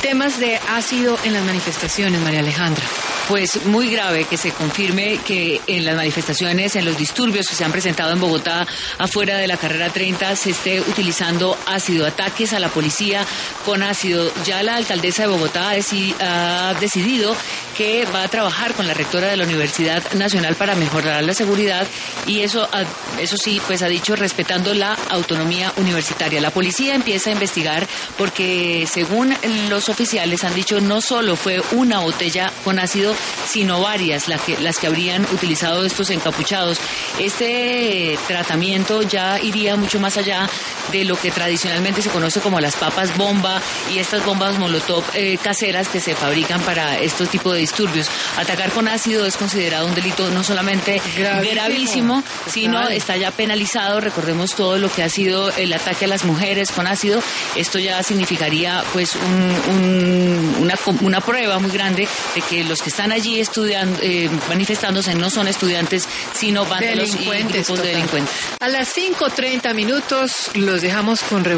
Temas de ácido en las manifestaciones, María Alejandra. Pues muy grave que se confirme que en las manifestaciones, en los disturbios que se han presentado en Bogotá, afuera de la carrera 30, se esté utilizando ácido, ataques a la policía con ácido. Ya la alcaldesa de Bogotá ha decidido que va a trabajar con la rectora de la Universidad Nacional para mejorar la seguridad y eso sí, pues ha dicho respetando la autonomía universitaria. La policía empieza a investigar porque según los oficiales han dicho no solo fue una botella con ácido, sino varias las que habrían utilizado estos encapuchados. Este tratamiento ya iría mucho más allá de lo que tradicionalmente se conoce como las papas bomba y estas bombas molotov caseras que se fabrican para estos tipos de disturbios. Atacar con ácido es considerado un delito no solamente gravísimo, sino está ya penalizado. Recordemos todo lo que ha sido el ataque a las mujeres con ácido. Esto ya significaría pues una prueba muy grande de que los que están allí estudiando, manifestándose no son estudiantes, sino vándalos y grupos de delincuentes. A las 5:30 los dejamos con